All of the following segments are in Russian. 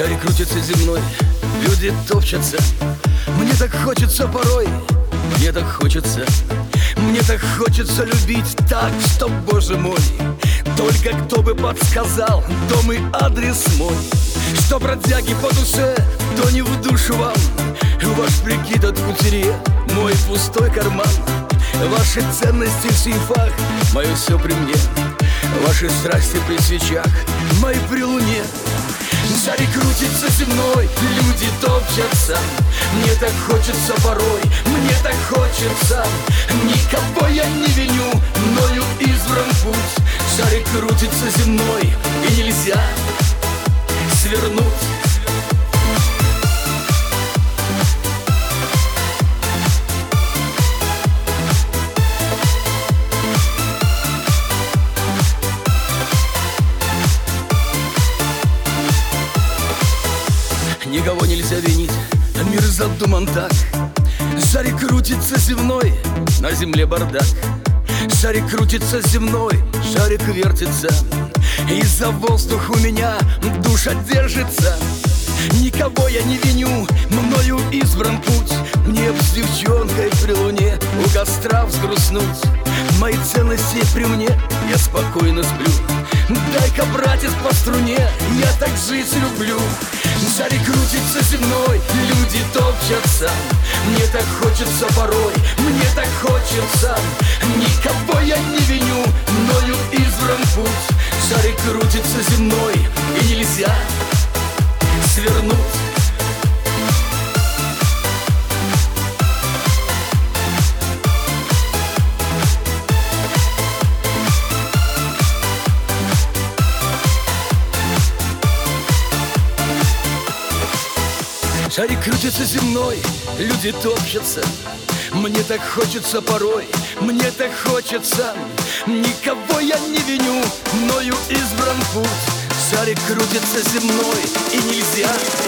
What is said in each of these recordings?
Шарик крутится земной, люди топчатся. Мне так хочется порой, мне так хочется. Мне так хочется любить так, что, боже мой, только кто бы подсказал дом и адрес мой. Что бродяги по душе, то не в душу вам. Ваш прикид от кутерье, мой пустой карман. Ваши ценности в сейфах, мое все при мне. Ваши страсти при свечах, мои при луне. Шарик крутится земной, люди топчатся. Мне так хочется порой, мне так хочется. Никого я не виню, мною избран путь. Шарик крутится земной, и нельзя свернуть. Никого нельзя винить, мир задуман так. Шарик крутится земной, на земле бардак. Шарик крутится земной, шарик вертится. И за воздух у меня душа держится. Никого я не виню, мною избран путь. Мне б с девчонкой при луне у костра взгрустнуть. Мои ценности при мне, я спокойно сплю. Дай-ка, братец, по струне, я так жить люблю. Шарик крутится земной, люди топчатся. Мне так хочется порой, мне так хочется. Никого я не виню, мною избран путь. Шарик крутится земной, и нельзя свернуть. Шарик крутится земной, люди топчатся. Мне так хочется порой, мне так хочется. Никого я не виню, мною избран путь. Шарик крутится земной, и нельзя.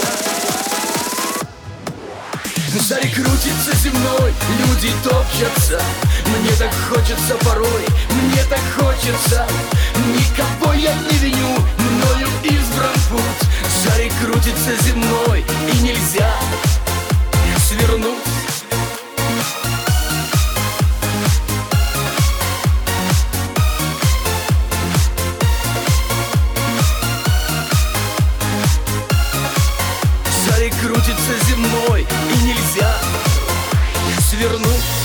Шарик крутится земной, люди топчатся. Мне так хочется порой, мне так хочется. Никого я не виню, мною избран путь. Шарик крутится земной, и нельзя свернуть. Шарик крутится земной, и нельзя свернуть.